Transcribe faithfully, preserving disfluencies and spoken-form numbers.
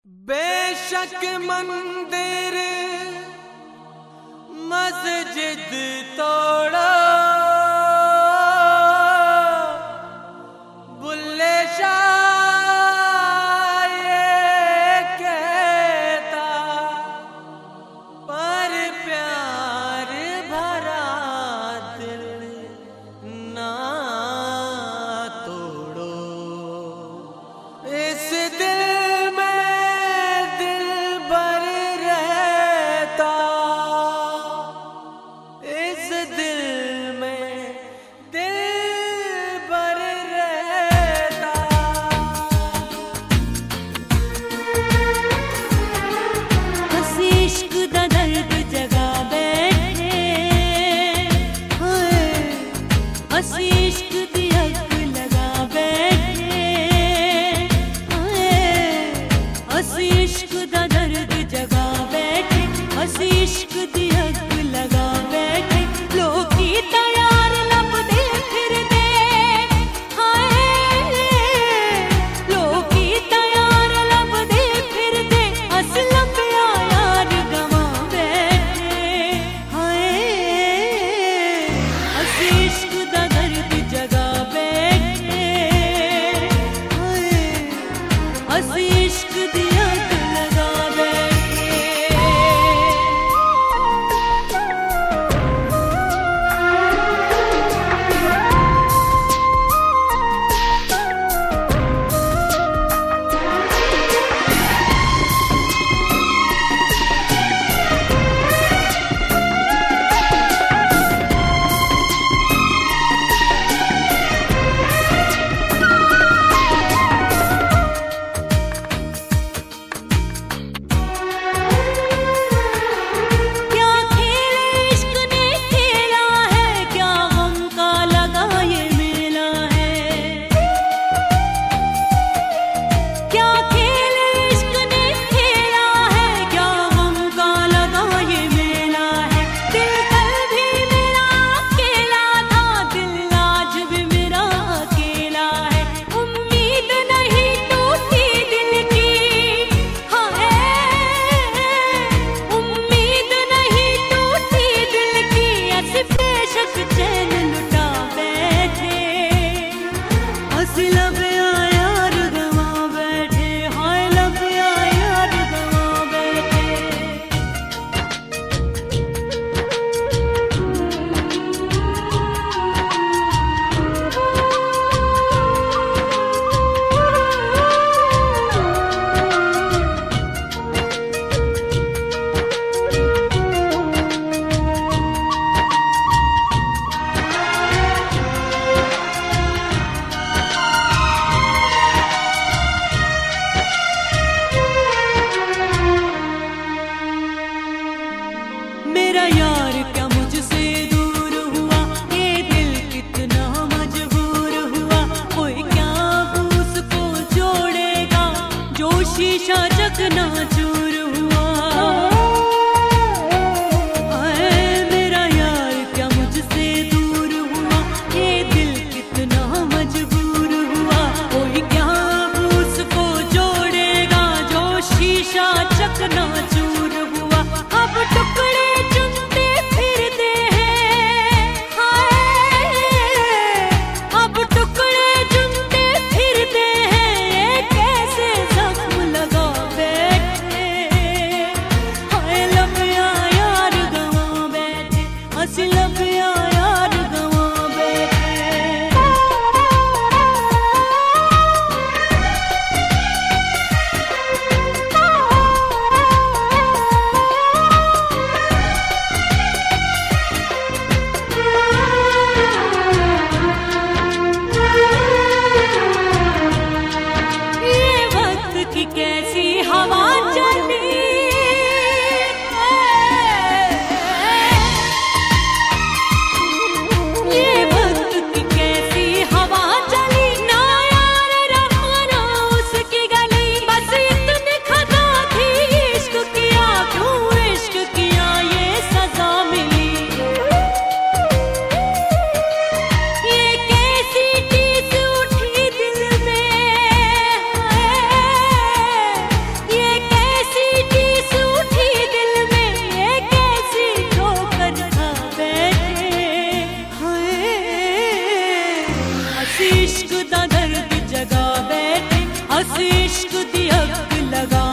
बेशक मंदिर मस्जिद तोड़ो, बुल्ले शाह ये कहता, पर प्यार भरा दिल ना तोड़ो। इस दिल इश्क दी अग लगा बैठे, हसी इश्क दा दर्द जगा बैठे, हसी इश्क दी अग लगा बैठे। लोकी तैयार लभदे फिरदे, हाय लोकी तैयार लभदे फिरदे, अस लंबिया यार गवा बैठे। हाय हसी इश्क दा दर्द जगा बैठे, हसी इश्क दी अग लगा बैठे। मेरा यार क्या मुझसे दूर हुआ, ये दिल कितना मजबूर हुआ। कोई क्या उसको जोड़ेगा जो शीशा चकनाचूर हुआ। आए मेरा यार क्या मुझसे दूर हुआ, ये दिल कितना मजबूर हुआ। कोई क्या उसको जोड़ेगा जो शीशा चकनाचूर हुआ। अब टुकड़े इश्क दी अग लगा